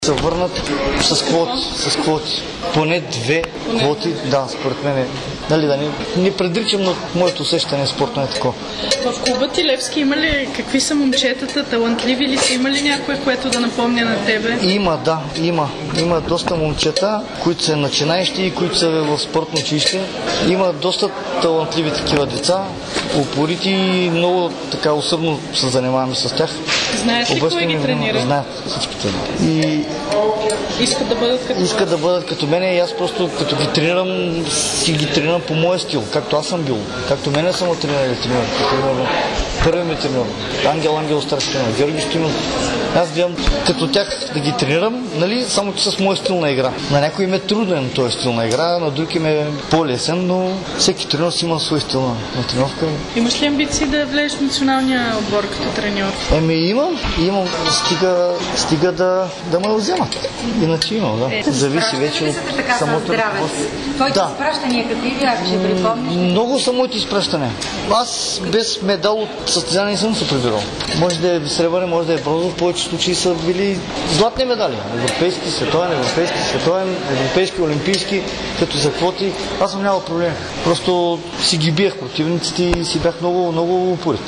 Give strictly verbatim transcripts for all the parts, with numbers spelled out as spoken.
Се върнат с квоти, с квоти. Поне две квоти, да, според мен. Нали, да не, не предричам, но моето усещане спортно е такова. В клуба ти Левски има ли, какви са момчетата, талантливи ли са, има ли някой, което да напомня на тебе? Има, да, има. Има доста момчета, които са начинаещи и които са в спортно училище. Има доста талантливи такива деца, упорити и много така усърдно се занимаваме с тях. Знаеш ли кой ги тренира? Знаят всичките. И искат да бъдат като Искат да бъдат като мене и аз просто като ги тренирам, си ги тренирам по моя стил, както аз съм бил. Както мене съм тренирали тренирали. Първи ми тренирал. Ангел Ангел старши тренирал. Георги Стоимов. Аз гледам като тях да ги тренирам, нали, само че с моя стил на игра. На някой им е труден този стил на игра, на други им е по-лесен, но всеки тренер си има свой стил на, на тренировка. Имаш ли амбиции да влезеш в националния отбор като треньор? Еми имам, имам, стига, стига да, да ме вземат. Иначе имам, да. Е, зависи вече от самото ръководство. Твоите да. изпращания какви бяха, ще припомниш? Много са моите изпращания. Аз без медал от състезание не съм се прибирал. Може да е сребърен, може да е бронзов, в повече случаи са били златни медали. Европейски, световен, европейски, световен, европейски, олимпийски, като за квоти. Аз съм нямал проблем. Просто си ги биех противниците и си бях много, много упорит.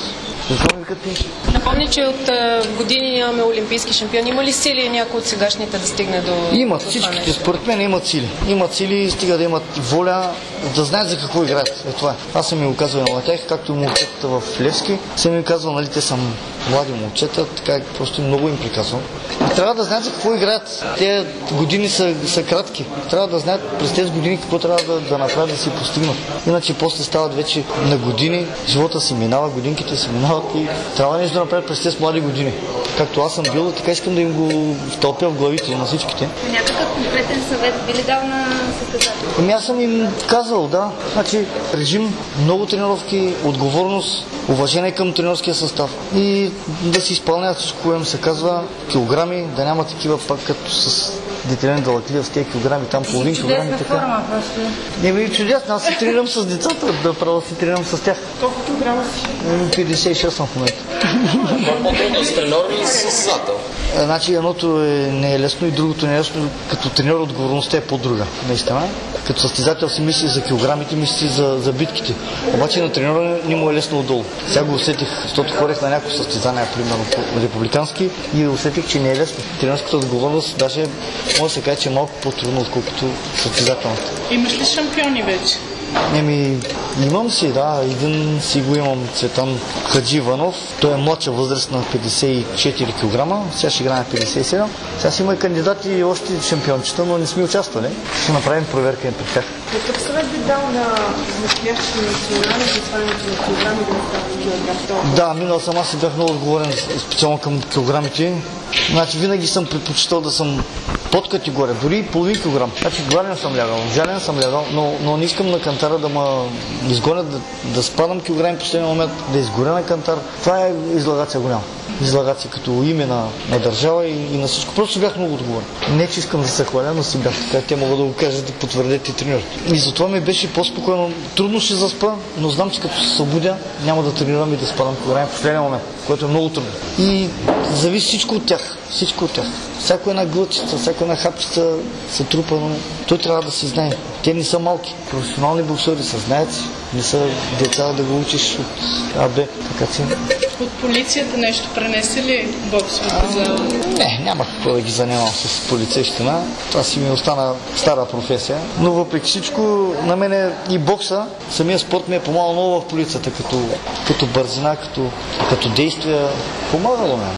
Напомни, че от години нямаме олимпийски шампиони. Има ли сили някой от сегашните да стигне до... Имат, всичките, според мен имат сили. Имат сили, стига да имат воля, да знаят за какво играят. Е, това е. Аз съм ми го казвал на тях, както и момчетата в Левски. Съм им казвал, нали, те са млади момчета, така просто много им приказвам. Трябва да знаят за какво играят. Те години са, са кратки. Трябва да знаят през тези години какво трябва да, да направят, да си постигнат. Иначе после стават вече на години, живота си минава, годинките си минават и трябва нещо да направят през тези млади години. Както аз съм бил, така искам да им го втълпя в главите на всичките. Някакъв конкретен съвет би ли дал на състезател? Ами аз съм им казал, да. Значи режим, много тренировки, отговорност, уважение към тренерския състав и да си изпълняват всичко, което им се казва, килограми, да няма такива пак като с детелен дълъклив с тези килограми, там половин килограми. Чудесна така. форма просто. Не би чудесно, аз се тренирам с децата, да право си тренирам с тях. Колко килограма си? петдесет и шест съм в момента. По-трудно с треньор или с състезател? Значи едното е, не е лесно и другото не е лесно. Като треньор отговорността е по-друга. Наистина. Като състезател си мисли за килограмите, мисли за, за битките. Обаче на треньора не му е лесно отдолу. Сега го усетих, защото ходех на някои състезания, примерно републикански, и усетих, че не е лесно. Тренерската отговорност даже може да се каже, че е малко по-трудно, отколкото състезателната. Имаш ли шампиони вече? Еми, имам си, да, един си го имам, Цветан Хаджи Иванов. Той е младша възраст на петдесет и четири килограма, сега ще играе на петдесет и седем. Сега си има и кандидати и още шампиончета, но не сме участвали. Ще направим проверка им пред тях. Какъв съвет би дал на настоящите национални за свалянето на килограми да стават килограм? Да, минал съм, аз си бях много отговорен специално към килограмите. Значи винаги съм предпочитал да съм под категория, дори и половин килограм. Значи гладен съм лягал, жален съм лягал, но, но не искам на кантара да ме изгонят, да, да спадам килограми в последния момент, да изгоря на кантар. Това е излагация голяма. Излагация като име на, на държава и, и на всичко. Просто бях много отговорен. Не, че искам да се хваля, но си бях така. Те могат да го кажат, да потвърдят и треньорите. И затова ми беше по-спокойно. Трудно ще заспа, но знам, че като се събудя, няма да тренирам и да спадам килограми в последния момент, което е много трудно. И зависи всичко от тях. Всичко от тях. Всяко една глъчица, всяко една хапчица се трупа, но той трябва да си знае. Те не са малки. Професионални боксери са, знаят си. Не са деца да го учиш от А Б. Така че... От полицията нещо пренесе ли боксовата зала? Не, няма какво да ги занимавам с полицейщина. Това си ми остана стара професия. Но въпреки всичко, на мен и бокса, самия спорт ми е помагал много в полицията, като, като бързина, като, като действия. Помагало ме.